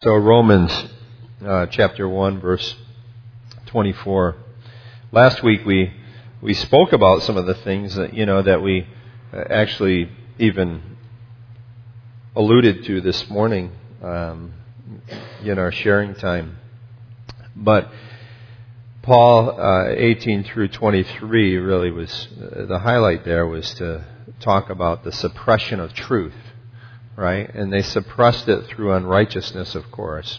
So Romans chapter 1, verse 24. Last week we spoke about some of the things that, that we actually even alluded to this morning in our sharing time. But Paul 18 through 23 really was, the highlight there was to talk about the suppression of truth. Right? And they suppressed it through unrighteousness, of course.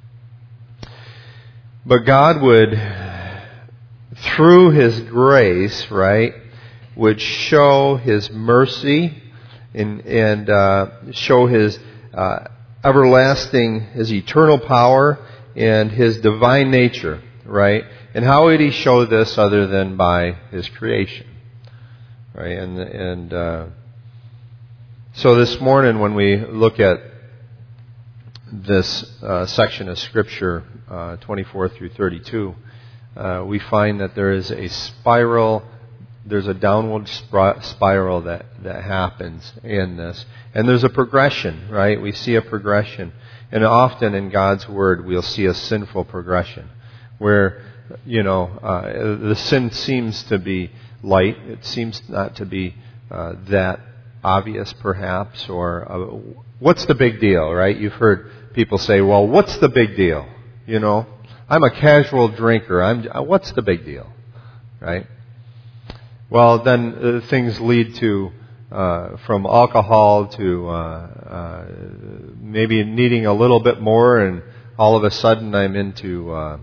But God would, through His grace, right, would show His mercy and show His everlasting, His eternal power and His divine nature, right? And how would He show this other than by His creation? Right? So this morning when we look at this section of Scripture, 24 through 32, we find that there is a spiral, there's a downward spiral that happens in this. And there's a progression, right? We see a progression. And often in God's Word we'll see a sinful progression where, the sin seems to be light. It seems not to be that obvious perhaps, or what's the big deal, right? You've heard people say, well, what's the big deal? I'm a casual drinker. What's the big deal? Right? Well, then things lead to from alcohol to maybe needing a little bit more, and all of a sudden I'm into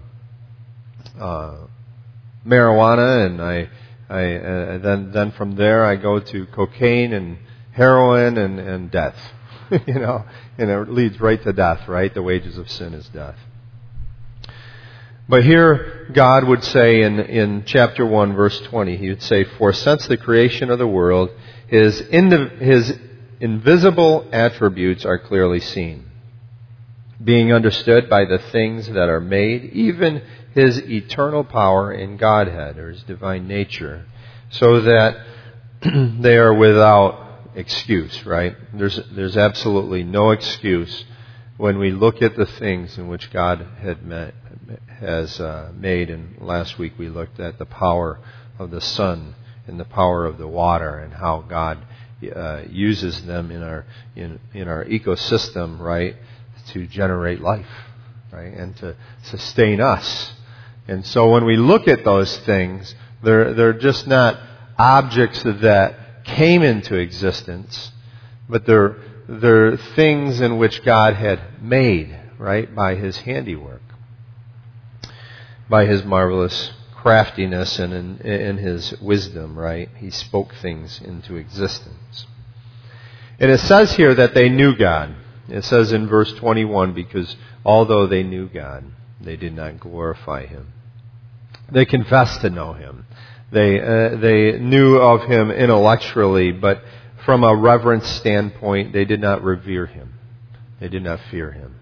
marijuana, and then from there I go to cocaine and heroin and death, and it leads right to death, right? The wages of sin is death. But here God would say in chapter 1, verse 20, He would say, "For since the creation of the world, His invisible attributes are clearly seen, being understood by the things that are made, even His eternal power in Godhead," or His divine nature, so that they are without excuse, right? There's absolutely no excuse when we look at the things in which God has made. And last week we looked at the power of the sun and the power of the water, and how God uses them in our ecosystem, right, to generate life, right, and to sustain us. And so when we look at those things, they're just not objects that came into existence, but they're things in which God had made, right, by His handiwork, by His marvelous craftiness and in His wisdom, right? He spoke things into existence. And it says here that they knew God. It says in verse 21, because although they knew God, they did not glorify Him. They confessed to know Him. They knew of Him intellectually, but from a reverence standpoint, they did not revere Him. They did not fear Him.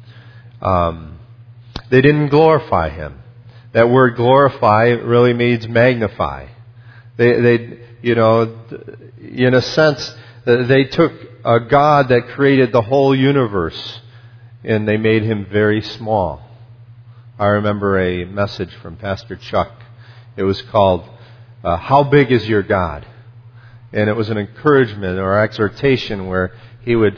They didn't glorify Him. That word glorify really means magnify. They in a sense, they took a God that created the whole universe and they made Him very small. I remember a message from Pastor Chuck. It was called, "How Big Is Your God?" And it was an encouragement or exhortation where he was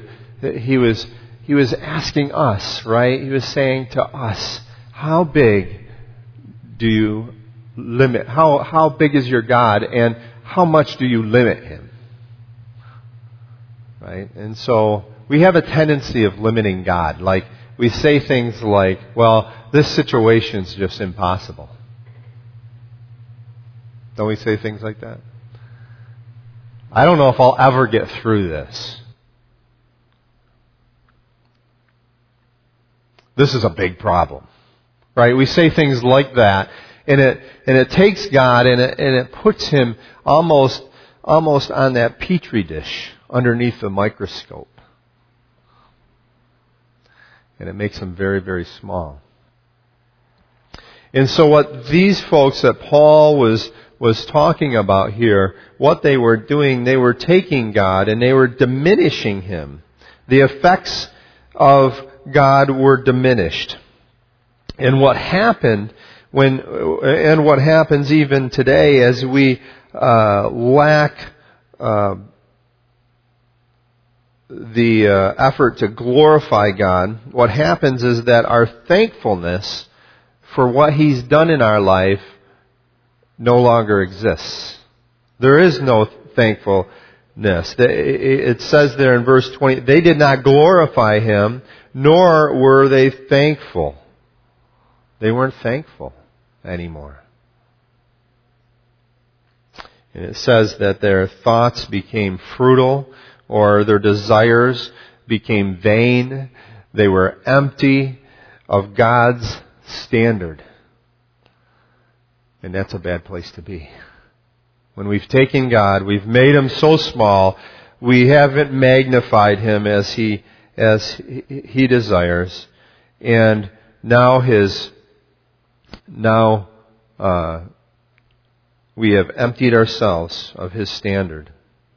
asking us, right? He was saying to us, how big do you limit? How big is your God, and how much do you limit Him? Right? And so we have a tendency of limiting God. Like we say things like, well, this situation's just impossible. Don't we say things like that? I don't know if I'll ever get through this. This is a big problem. Right? We say things like that, and it takes God and it puts Him almost on that petri dish underneath the microscope. And it makes Him very, very small. And so what these folks that Paul was talking about here, what they were doing, they were taking God and they were diminishing Him. The effects of God were diminished. And what happened and what happens even today as we lack the effort to glorify God, what happens is that our thankfulness for what He's done in our life no longer exists. There is no thankfulness. It says there in verse 20, they did not glorify Him, nor were they thankful. They weren't thankful anymore. And it says that their thoughts became futile, or their desires became vain. They were empty of God's standard. And that's a bad place to be. When we've taken God, we've made Him so small, we haven't magnified Him as He desires, and now we have emptied ourselves of His standard.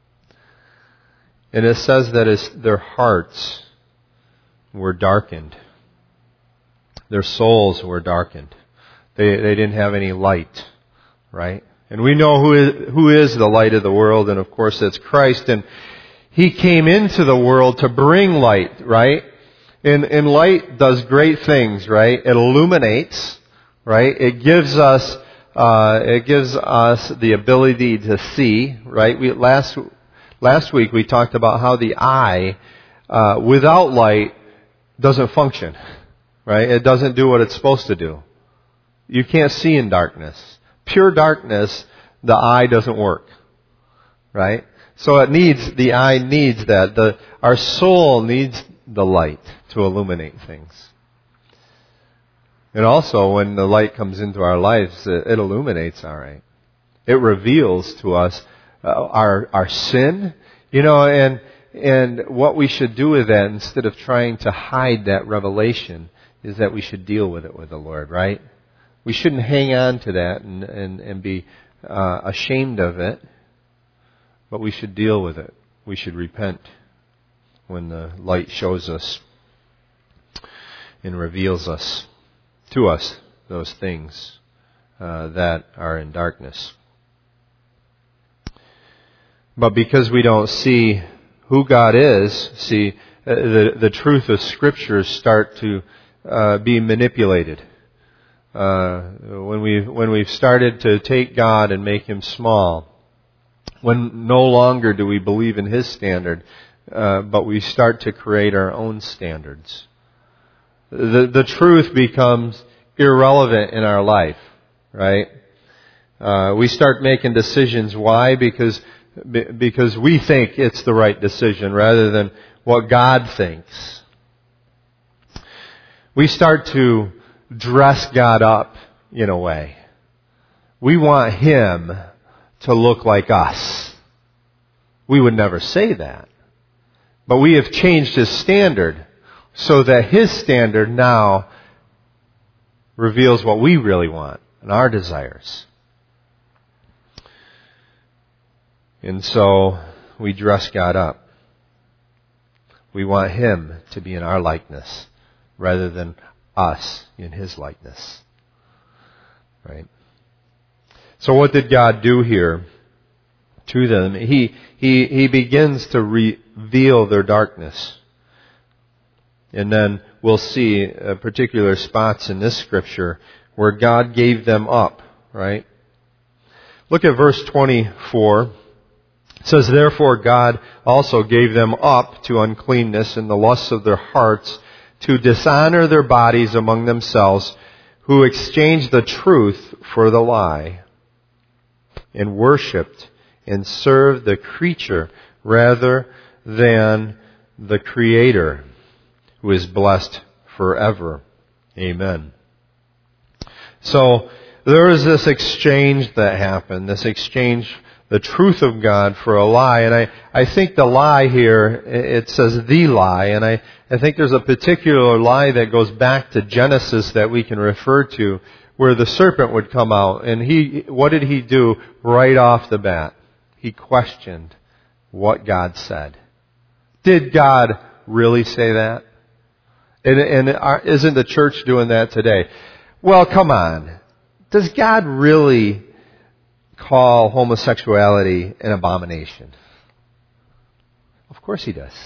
And it says that their hearts were darkened. Their souls were darkened. They didn't have any light, right? And we know who is the light of the world, and of course that's Christ. And He came into the world to bring light, right? And light does great things, right? It illuminates, right? It gives us the ability to see, right? Last week we talked about how the eye, without light, doesn't function, right? It doesn't do what it's supposed to do. You can't see in darkness. Pure darkness, the eye doesn't work, right? So the eye needs that. Our soul needs the light to illuminate things. And also, when the light comes into our lives, it illuminates, all right. It reveals to us our sin, and what we should do with that instead of trying to hide that revelation is that we should deal with it with the Lord, right? We shouldn't hang on to that and be ashamed of it, but we should deal with it. We should repent when the light shows us and reveals to us those things that are in darkness. But because we don't see who God is, the truth of Scripture start to be manipulated. When we've started to take God and make Him small, when no longer do we believe in His standard, but we start to create our own standards, the truth becomes irrelevant in our life, right? We start making decisions. Why? Because we think it's the right decision rather than what God thinks. We start to dress God up in a way. We want Him to look like us. We would never say that. But we have changed His standard so that His standard now reveals what we really want and our desires. And so we dress God up. We want Him to be in our likeness rather than us in His likeness. Right? So what did God do here to them? He begins to reveal their darkness. And then we'll see particular spots in this scripture where God gave them up, right? Look at verse 24. It says, therefore God also gave them up to uncleanness in the lusts of their hearts, to dishonor their bodies among themselves, who exchanged the truth for the lie, and worshipped and served the creature rather than the Creator, who is blessed forever. Amen. So there was this exchange that happened, this exchange, the truth of God for a lie. And I think the lie here, it says the lie, and I think there's a particular lie that goes back to Genesis that we can refer to, where the serpent would come out. And what did he do right off the bat? He questioned what God said. Did God really say that? Isn't the church doing that today? Well, come on. Does God really call homosexuality an abomination? Of course He does.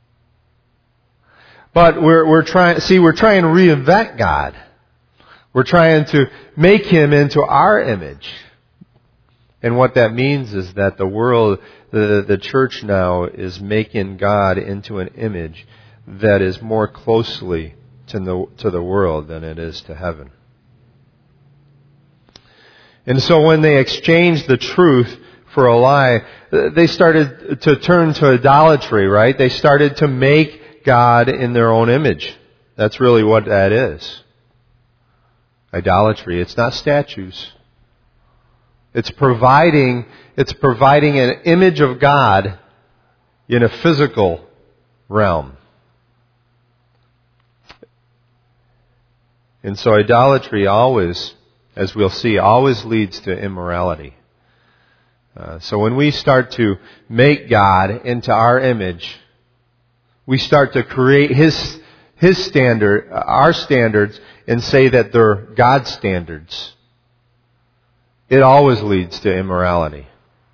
But we're trying to reinvent God. We're trying to make Him into our image. And what that means is that the world, the church now is making God into an image that is more closely to the world than it is to heaven. And so when they exchanged the truth for a lie, they started to turn to idolatry, right? They started to make God in their own image. That's really what that is. Idolatry. It's not statues. It's providing an image of God in a physical realm. And so idolatry always, as we'll see, always leads to immorality. So when we start to make God into our image, we start to create His standard, our standards, and say that they're God's standards. It always leads to immorality.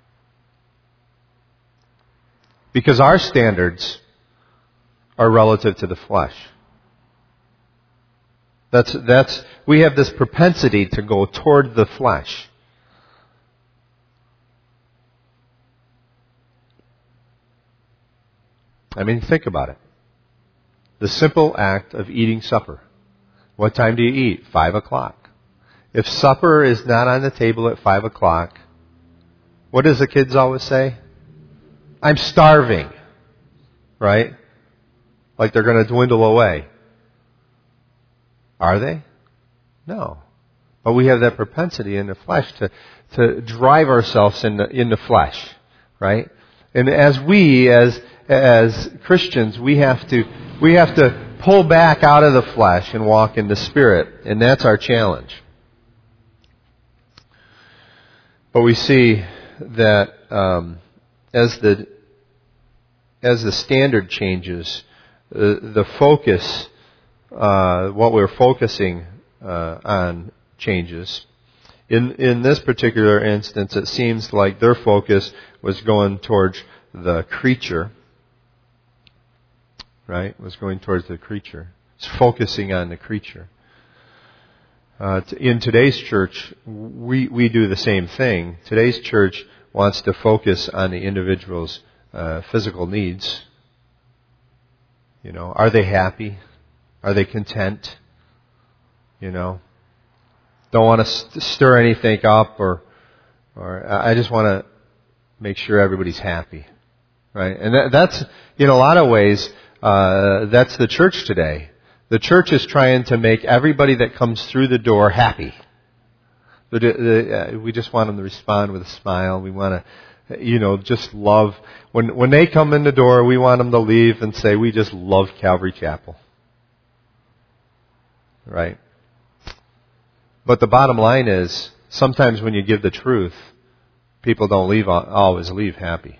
Because our standards are relative to the flesh. We have this propensity to go toward the flesh. I mean, think about it. The simple act of eating supper. What time do you eat? 5 o'clock. If supper is not on the table at 5 o'clock, what does the kids always say? I'm starving. Right? Like they're going to dwindle away. Are they? No. But we have that propensity in the flesh to drive ourselves in the flesh. Right? And as Christians, we have to pull back out of the flesh and walk in the Spirit. And that's our challenge. But we see that as the standard changes, the focus, what we're focusing on changes. In this particular instance, it seems like their focus was going towards the creature. Right? Was going towards the creature. It's focusing on the creature. In today's church, we do the same thing. Today's church wants to focus on the individual's physical needs. You know, are they happy? Are they content? You know, don't want to stir anything up, or I just want to make sure everybody's happy, right? And that's, in a lot of ways, that's the church today. The church is trying to make everybody that comes through the door happy. We just want them to respond with a smile. We want to, just love. When they come in the door, we want them to leave and say, we just love Calvary Chapel. Right? But the bottom line is, sometimes when you give the truth, people don't always leave happy.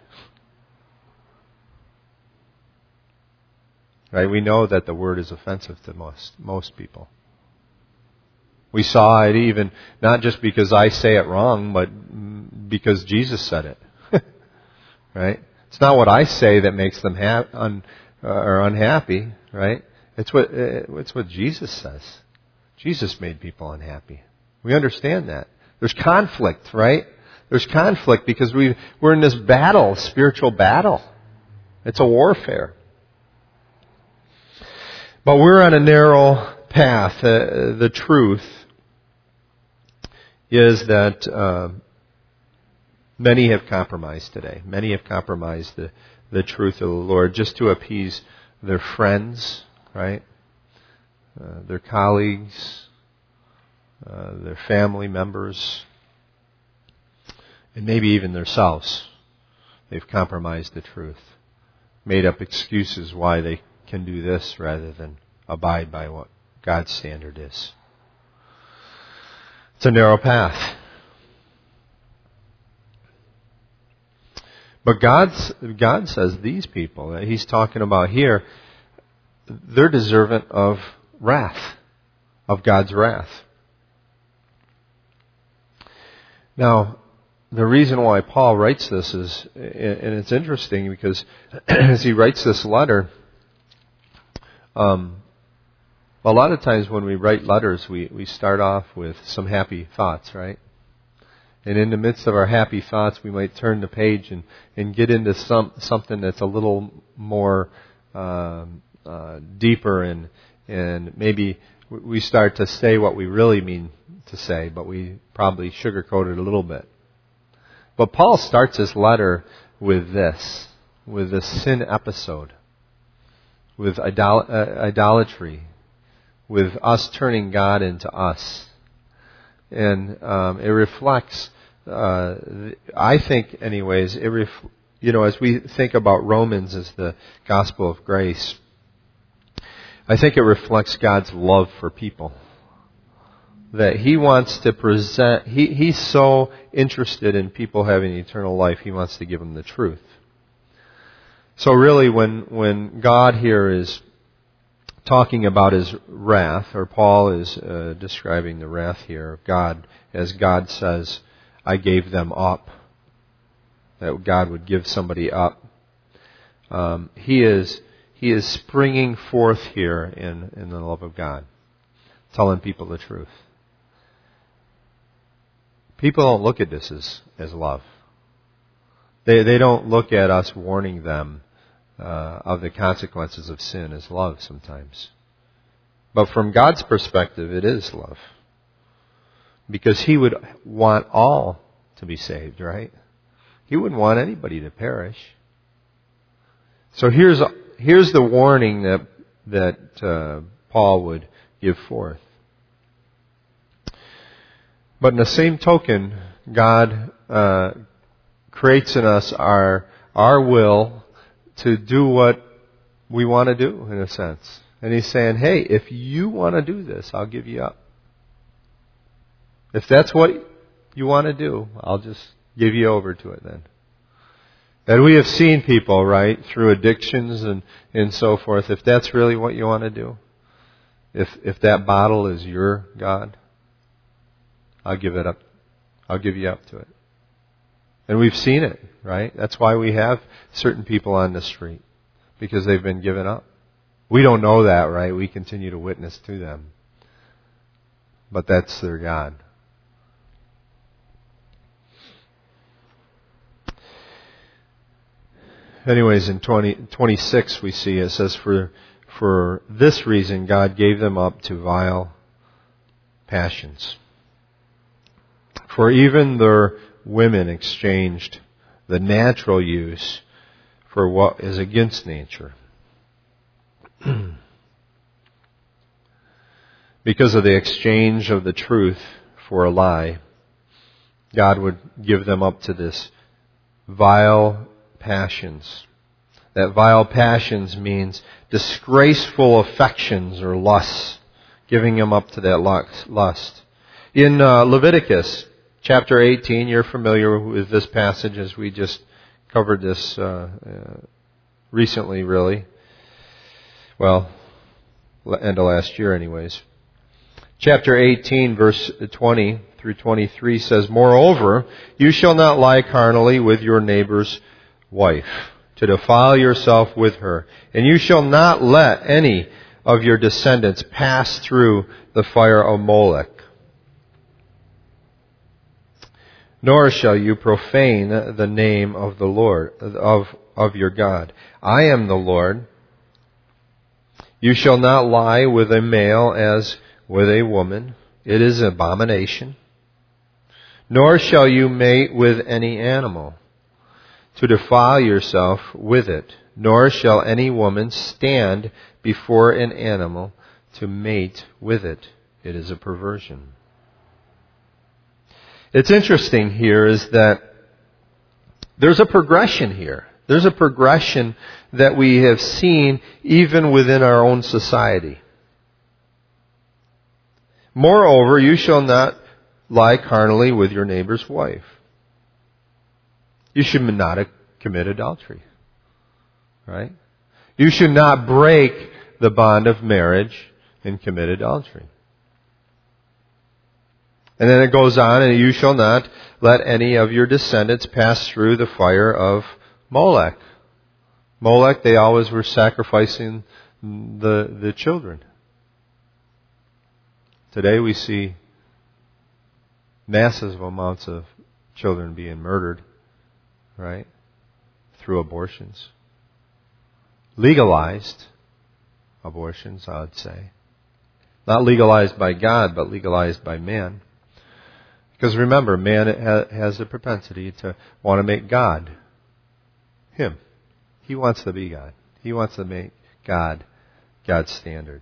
Right? We know that the word is offensive to most people. We saw it even, not just because I say it wrong, but because Jesus said it. Right? It's not what I say that makes them unhappy, right? It's what Jesus says. Jesus made people unhappy. We understand that. There's conflict, right? There's conflict because we're in this battle, spiritual battle. It's a warfare. But we're on a narrow path. The truth is that many have compromised today. Many have compromised the truth of the Lord just to appease their friends, right? Their colleagues, their family members, and maybe even themselves. They've compromised the truth, made up excuses why they can do this rather than abide by what God's standard is. It's a narrow path. But God says these people that He's talking about here, they're deserving of wrath, of God's wrath. Now, the reason why Paul writes this is, and it's interesting because as he writes this letter, a lot of times when we write letters, we start off with some happy thoughts, right? And in the midst of our happy thoughts, we might turn the page and get into something that's a little more deeper, and maybe we start to say what we really mean to say, but we probably sugarcoat it a little bit. But Paul starts his letter with this sin episode, with idolatry, with us turning God into us. And it reflects, I think anyways, as we think about Romans as the gospel of grace, I think it reflects God's love for people. That He wants to present, He's so interested in people having eternal life, He wants to give them the truth. So really when God here is talking about His wrath, or Paul is describing the wrath here of God, as God says, I gave them up, that God would give somebody up. He is springing forth here in the love of God, telling people the truth. People don't look at this as love. They don't look at us warning them of the consequences of sin as love sometimes. But from God's perspective, it is love. Because He would want all to be saved, right? He wouldn't want anybody to perish. So here's the warning that Paul would give forth. But in the same token, God creates in us our will to do what we want to do, in a sense. And He's saying, hey, if you want to do this, I'll give you up. If that's what you want to do, I'll just give you over to it then. And we have seen people, right, through addictions and so forth, if that's really what you want to do, if that bottle is your God, I'll give it up. I'll give you up to it. And we've seen it, right? That's why we have certain people on the street, because they've been given up. We don't know that, right? We continue to witness to them. But that's their God. Anyways, in 26 we see it says, for this reason God gave them up to vile passions. For even their women exchanged the natural use for what is against nature. Because of the exchange of the truth for a lie, God would give them up to this vile passions. That vile passions means disgraceful affections or lusts, giving them up to that lust. In Leviticus chapter 18, you're familiar with this passage as we just covered this recently, really. Well, end of last year anyways. Chapter 18, verse 20 through 23 says, Moreover, you shall not lie carnally with your neighbor's wife, to defile yourself with her. And you shall not let any of your descendants pass through the fire of Molech. Nor shall you profane the name of the Lord, of your God. I am the Lord. You shall not lie with a male as with a woman. It is an abomination. Nor shall you mate with any animal, to defile yourself with it. Nor shall any woman stand before an animal to mate with it. It is a perversion. It's interesting here is that there's a progression here. There's a progression that we have seen even within our own society. Moreover, you shall not lie carnally with your neighbor's wife. You should not commit adultery. Right? You should not break the bond of marriage and commit adultery. And then it goes on, and you shall not let any of your descendants pass through the fire of Molech. Molech, they always were sacrificing the children. Today we see massive amounts of children being murdered, right? Through abortions. Legalized abortions, I would say. Not legalized by God, but legalized by man. Because remember, man has a propensity to want to make God him. He wants to be God. He wants to make God God's standard.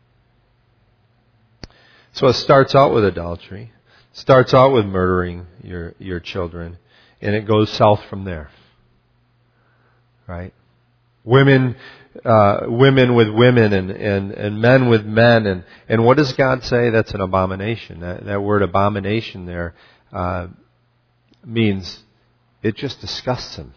So it starts out with adultery. Starts out with murdering your children. And it goes south from there. Right? Women with women and men with men. And what does God say? That's an abomination. That word abomination there means it just disgusts him.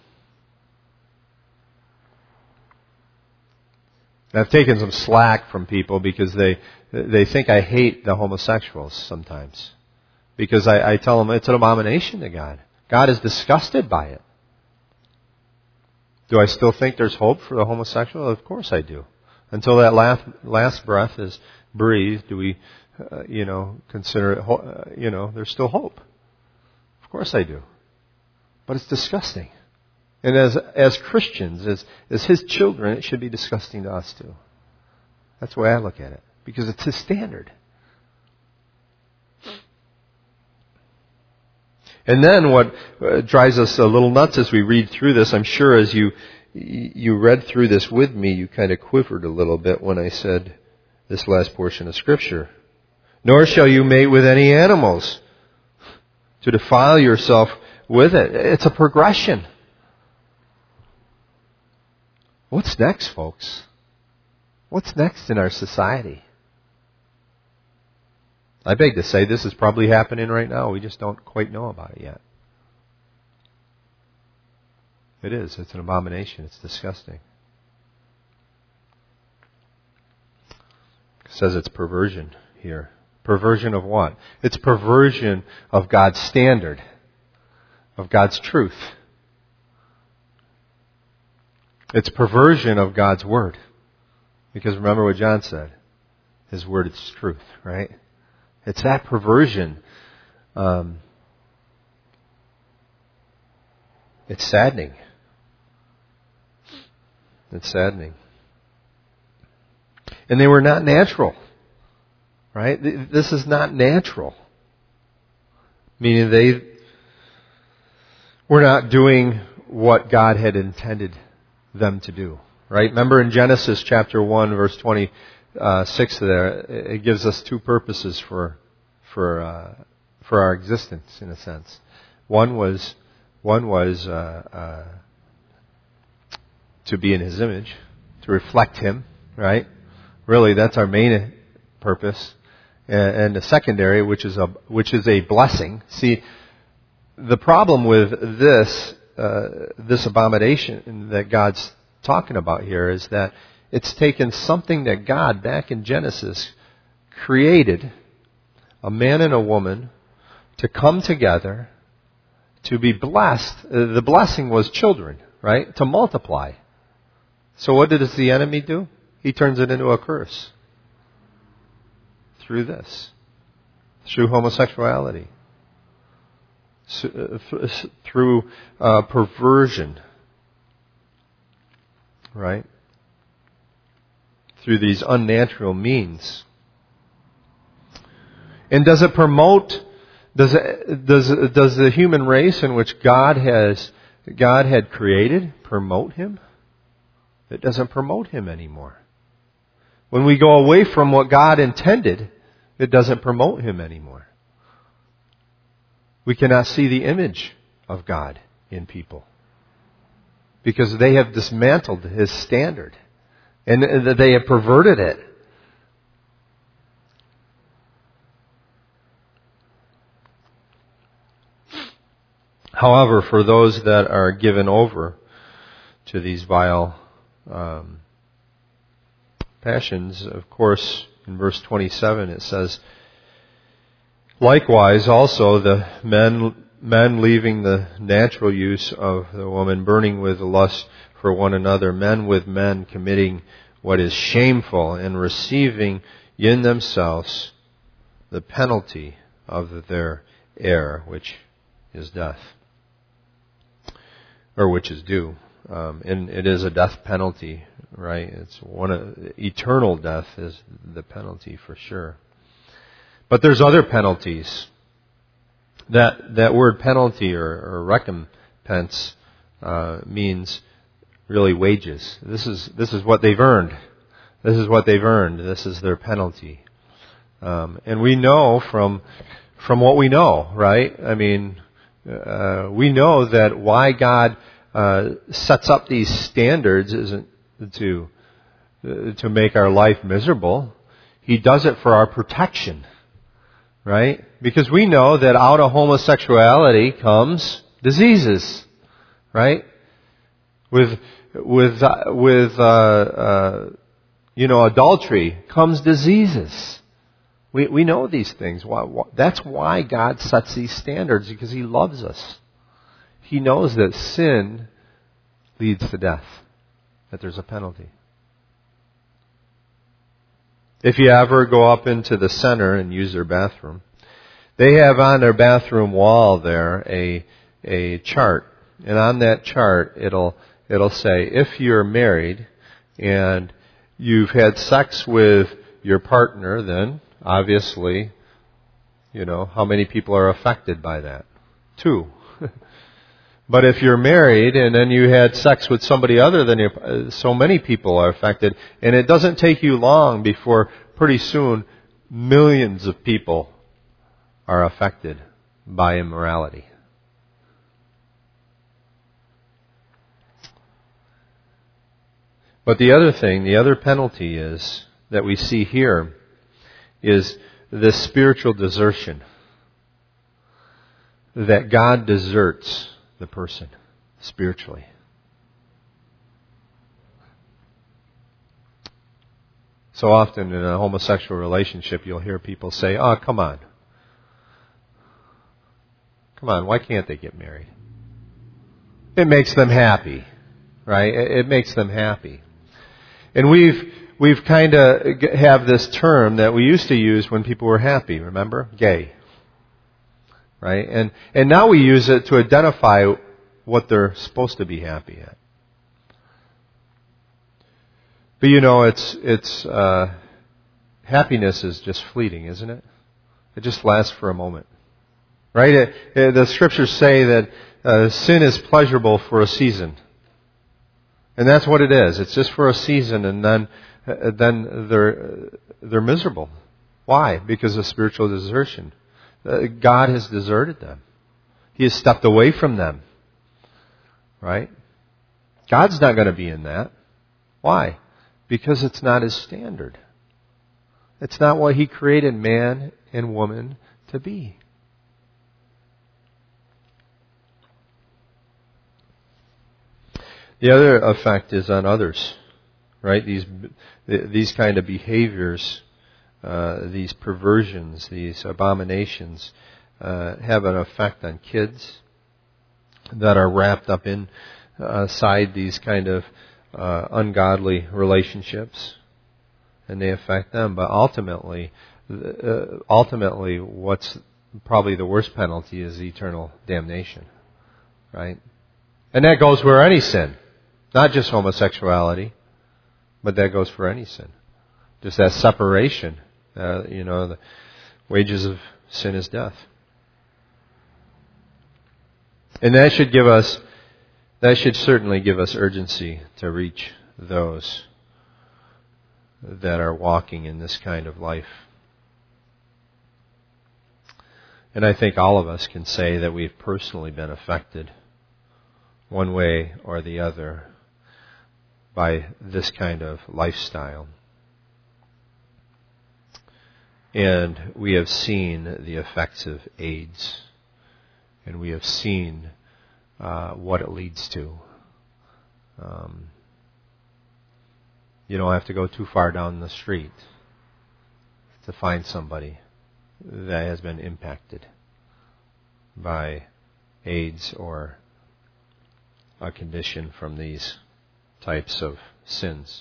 I've taken some slack from people because they think I hate the homosexuals sometimes. Because I tell them it's an abomination to God. God is disgusted by it. Do I still think there's hope for the homosexual? Of course I do. Until that last breath is breathed, do we, consider it, there's still hope. Of course I do. But it's disgusting. And as Christians, as His children, it should be disgusting to us too. That's the way I look at it. Because it's His standard. And then what drives us a little nuts as we read through this, I'm sure as you read through this with me, you kind of quivered a little bit when I said this last portion of Scripture. Nor shall you mate with any animals to defile yourself with it. It's a progression. What's next, folks? What's next in our society? I beg to say this is probably happening right now. We just don't quite know about it yet. It is. It's an abomination. It's disgusting. It says it's perversion here. Perversion of what? It's perversion of God's standard, of God's truth. It's perversion of God's Word. Because remember what John said. His Word is truth, right? It's that perversion. It's saddening. It's saddening. And they were not natural. Right? This is not natural. Meaning they were not doing what God had intended them to do. Right? Remember in Genesis chapter 1 verse 26 there, it gives us two purposes for our existence in a sense. One was to be in His image, to reflect Him, right? Really, that's our main purpose. And the secondary, which is a blessing. See, the problem with this abomination that God's talking about here is that it's taken something that God, back in Genesis, created, a man and a woman, to come together, to be blessed. The blessing was children, right? To multiply. So what does the enemy do? He turns it into a curse. Through this. Through homosexuality. Through perversion. Right? Through these unnatural means. And does it promote, does the human race in which God had created promote Him? It doesn't promote Him anymore. When we go away from what God intended, it doesn't promote Him anymore. We cannot see the image of God in people. Because they have dismantled His standard. And they have perverted it. However, for those that are given over to these vile passions, of course, in verse 27 it says, likewise also the men leaving the natural use of the woman, burning with lust for one another, men with men committing what is shameful, and receiving in themselves the penalty of their error, which is death, or which is due. And it is a death penalty, right? It's eternal death is the penalty for sure. But there's other penalties. That word penalty or recompense means really wages. This is what they've earned. This is what they've earned. This is their penalty. And we know from what we know, right? I mean, we know that why God sets up these standards isn't to make our life miserable. He does it for our protection, right? Because we know that out of homosexuality comes diseases, right? With adultery comes diseases. We know these things. That's why God sets these standards, because He loves us. He knows that sin leads to death, that there's a penalty. If you ever go up into the center and use their bathroom, they have on their bathroom wall there a chart. And on that chart, it'll say, if you're married and you've had sex with your partner, then obviously, how many people are affected by that? 2. But if you're married and then you had sex with somebody other than you, so many people are affected. And it doesn't take you long before pretty soon millions of people are affected by immorality. But the other penalty is that we see here is the spiritual desertion. That God deserts the person spiritually. So often in a homosexual relationship, you'll hear people say, "Oh, come on. Come on, why can't they get married?" It makes them happy, right? It makes them happy. And we've kind of have this term that we used to use when people were happy, remember? Gay. Right? And now we use it to identify what they're supposed to be happy at. But it's happiness is just fleeting, isn't it? It just lasts for a moment. Right? The scriptures say that sin is pleasurable for a season. And that's what it is. It's just for a season, and then they're miserable. Why? Because of spiritual desertion. God has deserted them. He has stepped away from them. Right? God's not going to be in that. Why? Because it's not His standard. It's not what He created man and woman to be. The other effect is on others, right? These kind of behaviors, these perversions, these abominations, have an effect on kids that are wrapped up inside these kind of ungodly relationships, and they affect them. But ultimately, what's probably the worst penalty is eternal damnation, right? And that goes for any sin. Not just homosexuality, but that goes for any sin. Just that separation. The wages of sin is death. And that should certainly give us urgency to reach those that are walking in this kind of life. And I think all of us can say that we've personally been affected one way or the other by this kind of lifestyle. And we have seen the effects of AIDS, and we have seen what it leads to. You don't have to go too far down the street to find somebody that has been impacted by AIDS or a condition from these types of sins.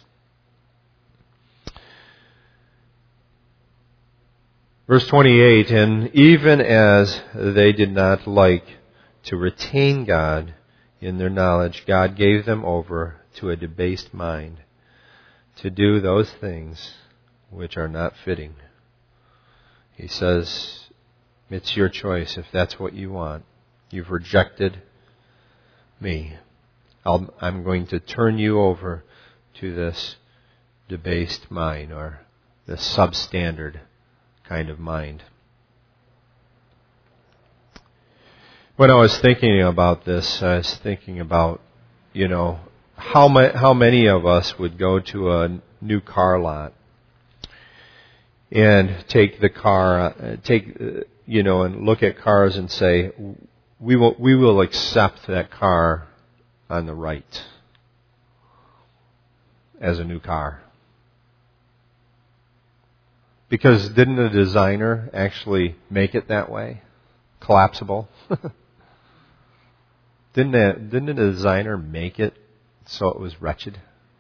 Verse 28, and even as they did not like to retain God in their knowledge, God gave them over to a debased mind to do those things which are not fitting. He says, it's your choice if that's what you want. You've rejected me. I'm going to turn you over to this debased mind, or this substandard kind of mind. When I was thinking about this, I was thinking about, how many of us would go to a new car lot and take the car, and look at cars and say, we will accept that car on the right as a new car. Because didn't the designer actually make it that way? Collapsible? Didn't the designer make it so it was wretched?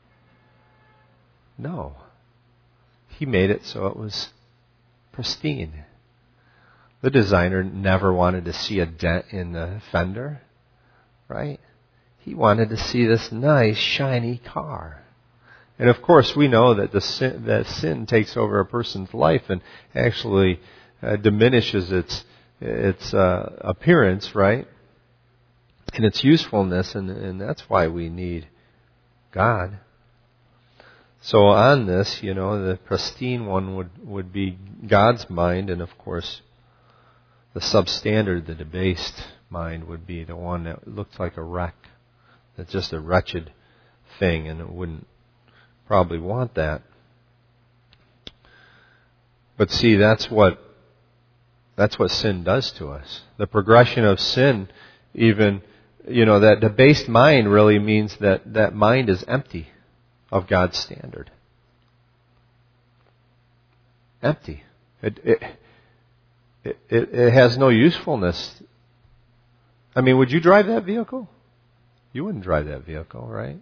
No. He made it so it was pristine. The designer never wanted to see a dent in the fender, right? He wanted to see this nice, shiny car. And of course, we know that that sin takes over a person's life and actually diminishes its appearance, right? And its usefulness, and that's why we need God. So on this, the pristine one would be God's mind, and of course, the substandard, the debased mind, would be the one that looks like a wreck. That's just a wretched thing, and it wouldn't probably want that. But see, that's what sin does to us. The progression of sin, even, that debased mind really means that mind is empty of God's standard. Empty. It has no usefulness. I mean, would you drive that vehicle? You wouldn't drive that vehicle, right?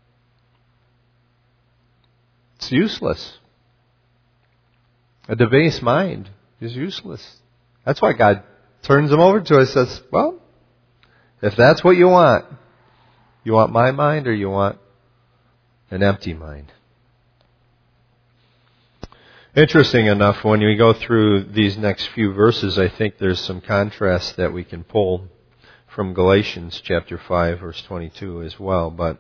It's useless. A debased mind is useless. That's why God turns them over to us and says, well, if that's what you want my mind or you want an empty mind? Interesting enough, when we go through these next few verses, I think there's some contrast that we can pull from Galatians chapter 5, verse 22 as well. But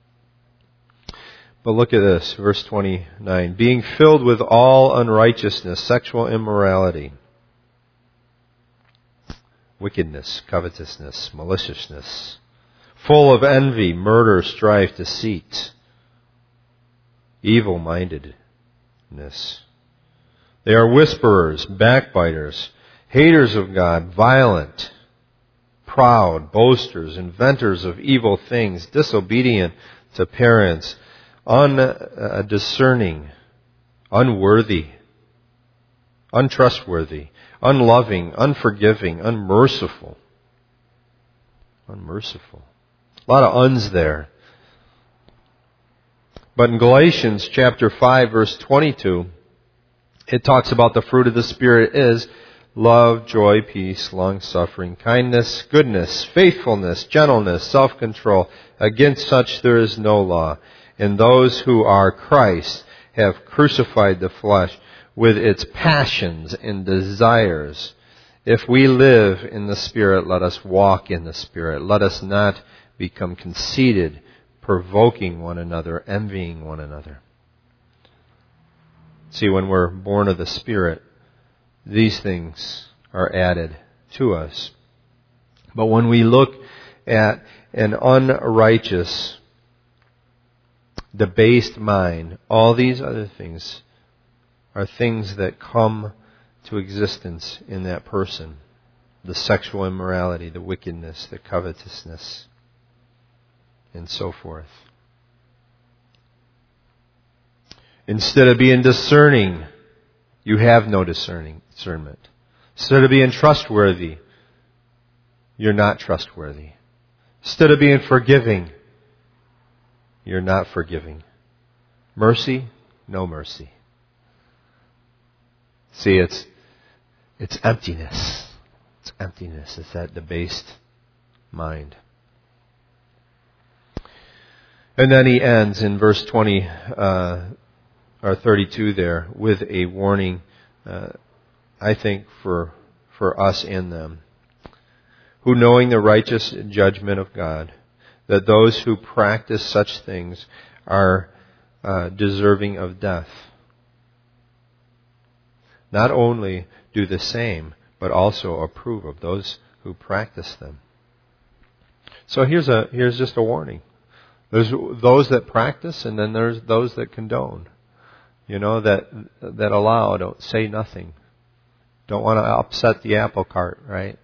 look at this, verse 29. Being filled with all unrighteousness, sexual immorality, wickedness, covetousness, maliciousness, full of envy, murder, strife, deceit, evil-mindedness. They are whisperers, backbiters, haters of God, violent, proud, boasters, inventors of evil things, disobedient to parents, undiscerning, unworthy, untrustworthy, unloving, unforgiving, unmerciful. Unmerciful. A lot of uns there. But in Galatians chapter 5, verse 22, it talks about the fruit of the Spirit is love, joy, peace, long-suffering, kindness, goodness, faithfulness, gentleness, self-control. Against such there is no law. And those who are Christ have crucified the flesh with its passions and desires. If we live in the Spirit, let us walk in the Spirit. Let us not become conceited, provoking one another, envying one another. See, when we're born of the Spirit, these things are added to us. But when we look at an unrighteous, debased mind, all these other things are things that come to existence in that person. The sexual immorality, the wickedness, the covetousness, and so forth. Instead of being discerning, you have no discernement. Instead of being trustworthy, you're not trustworthy. Instead of being forgiving, you're not forgiving. Mercy, no mercy. See, it's emptiness. It's emptiness. It's that debased mind. And then he ends in verse 20 or 32 there with a warning, I think, for us and them, who knowing the righteous judgment of God, that those who practice such things are deserving of death. Not only do the same, but also approve of those who practice them. So here's just a warning. There's those that practice, and then there's those that condone. That allow, don't say nothing. Don't want to upset the apple cart, right?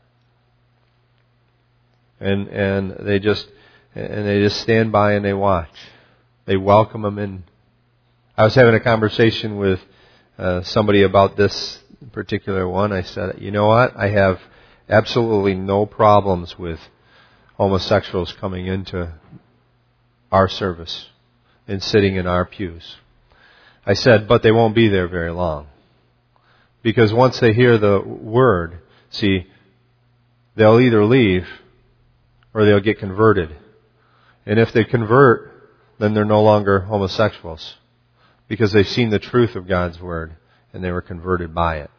And they just stand by and they watch. They welcome them in. I was having a conversation with somebody about this particular one. I said, you know what? I have absolutely no problems with homosexuals coming into our service and sitting in our pews. I said, but they won't be there very long. Because once they hear the word, see, they'll either leave or they'll get converted. And if they convert, then they're no longer homosexuals. Because they've seen the truth of God's word and they were converted by it.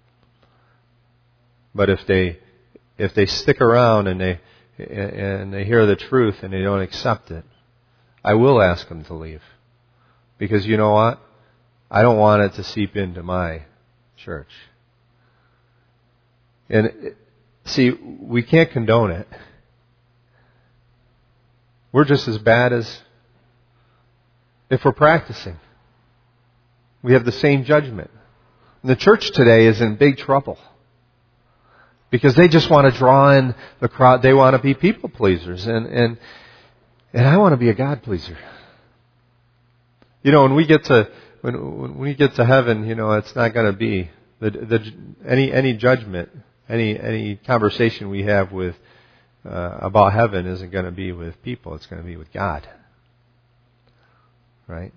But if they stick around and they hear the truth and they don't accept it, I will ask them to leave. Because you know what? I don't want it to seep into my church. And see, we can't condone it. We're just as bad as if we're practicing. We have the same judgment. And the church today is in big trouble. Because they just want to draw in the crowd. They want to be people pleasers. And I want to be a God pleaser. When we get to when we get to heaven, it's not going to be any judgment, any conversation we have with about heaven isn't going to be with people. It's going to be with God, right?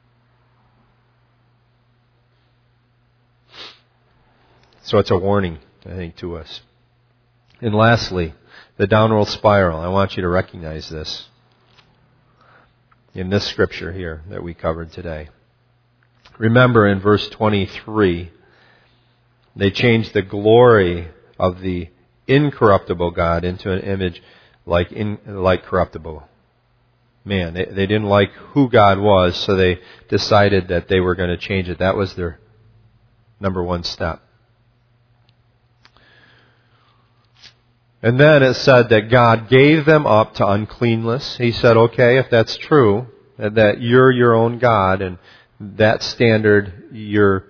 So it's a warning, I think, to us. And lastly, the downward spiral. I want you to recognize this in this scripture here that we covered today. Remember in verse 23, they changed the glory of the incorruptible God into an image like corruptible man. They didn't like who God was, so they decided that they were going to change it. That was their number one step. And then it said that God gave them up to uncleanness. He said, okay, if that's true, that you're your own God, and that standard you're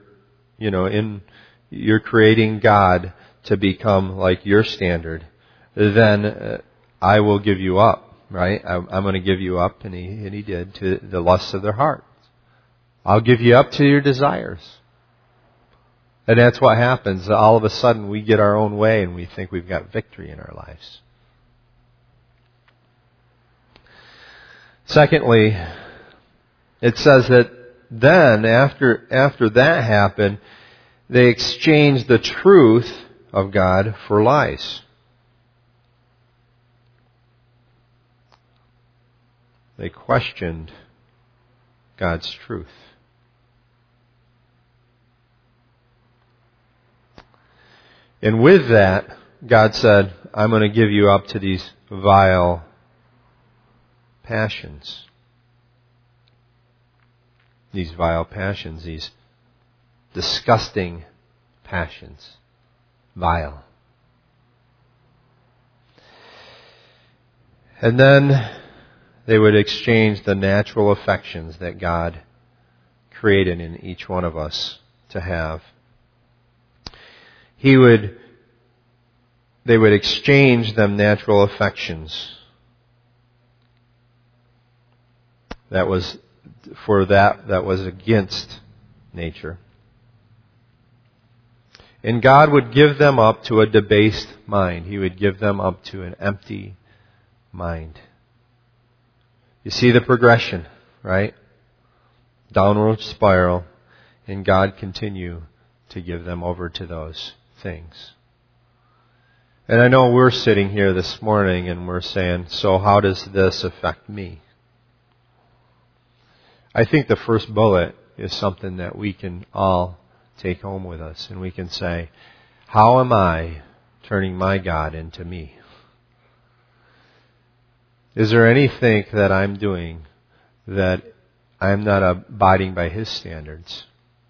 creating God to become like your standard, then I will give you up, right? I'm going to give you up, and he did, to the lusts of their hearts. I'll give you up to your desires. And that's what happens. All of a sudden we get our own way and we think we've got victory in our lives. Secondly, it says that then, after that happened, they exchanged the truth of God for lies. They questioned God's truth. And with that, God said, I'm going to give you up to these vile passions. These vile passions, these disgusting passions. Vile. And then they would exchange the natural affections that God created in each one of us to have. They would exchange them natural affections. That was for that was against nature. And God would give them up to a debased mind. He would give them up to an empty mind. You see the progression, right? Downward spiral, and God continue to give them over to those things. And I know we're sitting here this morning and we're saying, so how does this affect me? I think the first bullet is something that we can all take home with us, and we can say, how am I turning my God into me? Is there anything that I'm doing that I'm not abiding by His standards?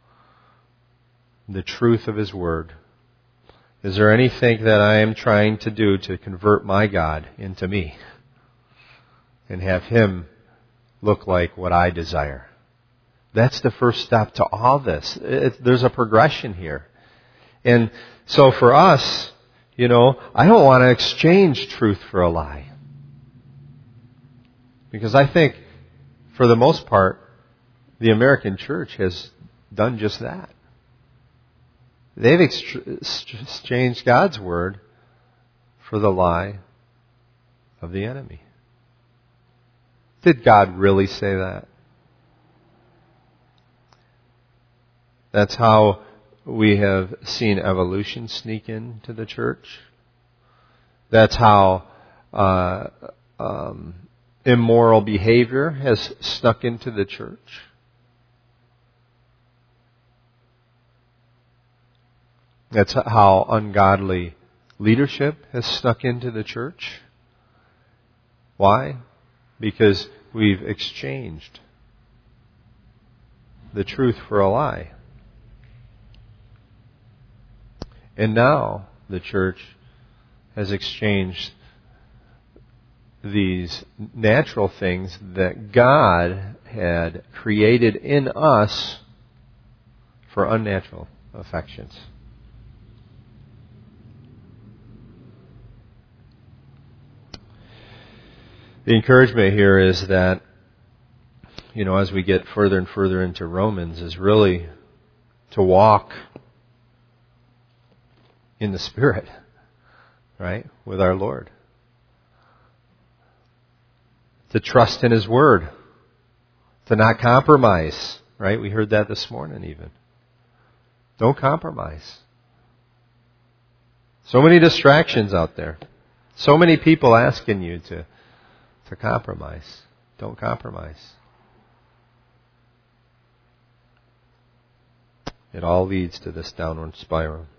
The truth of His Word. Is there anything that I am trying to do to convert my God into me and have Him look like what I desire? That's the first step to all this. There's a progression here. And so for us, I don't want to exchange truth for a lie. Because I think, for the most part, the American church has done just that. They've exchanged God's Word for the lie of the enemy. Did God really say that? That's how we have seen evolution sneak into the church. That's how immoral behavior has snuck into the church. That's how ungodly leadership has snuck into the church. Why? Because we've exchanged the truth for a lie. And now the church has exchanged these natural things that God had created in us for unnatural affections. The encouragement here is that, as we get further and further into Romans, is really to walk in the Spirit, right, with our Lord. To trust in His Word. To not compromise, right? We heard that this morning even. Don't compromise. So many distractions out there. So many people asking you to compromise. Don't compromise. It all leads to this downward spiral.